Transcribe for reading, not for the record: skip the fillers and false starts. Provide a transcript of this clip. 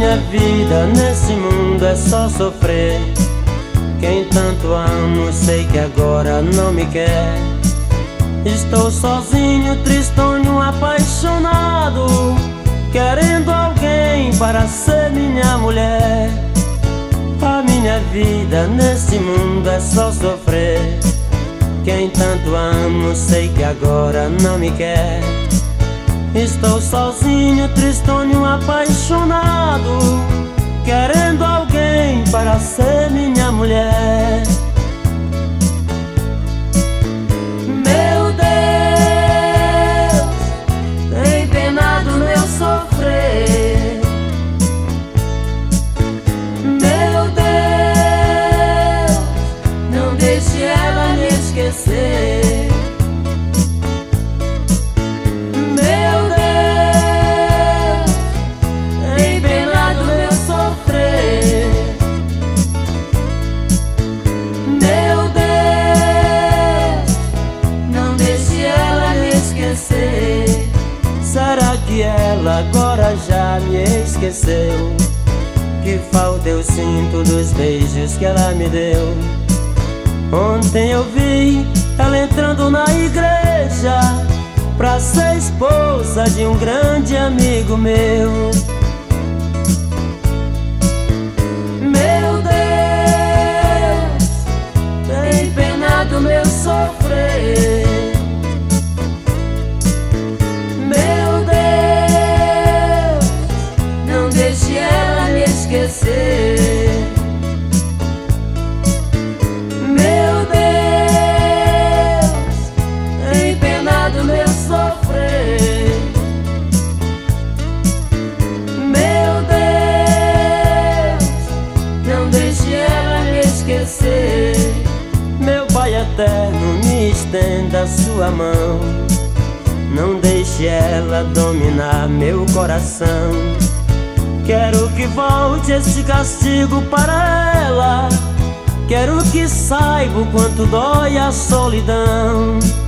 minha vida nesse mundo é só sofrer. Quem tanto amo, sei que agora não me quer. Estou sozinho, tristonho, apaixonado, querendo alguém para ser minha mulher. A minha vida nesse mundo é só sofrer. Quem tanto amo, sei que agora não me quer. Estou sozinho, tristonho, apaixonado, querendo alguém para ser minha mulher. Meu Deus, tem pena do meu sofrer. Meu Deus, não deixe ela me esquecer. Será que ela agora já me esqueceu? Que falta eu sinto dos beijos que ela me deu. Ontem eu vi ela entrando na igreja pra ser esposa de um grande amigo meu. Meu Deus, tem pena do meu sofrer. Deixe ela me esquecer. Meu Deus, tem pena do meu sofrer. Meu Deus, não deixe ela me esquecer. Meu Pai eterno, me estenda sua mão. Não deixe ela dominar meu coração. Quero que volte esse castigo para ela. Quero que saiba o quanto dói a solidão.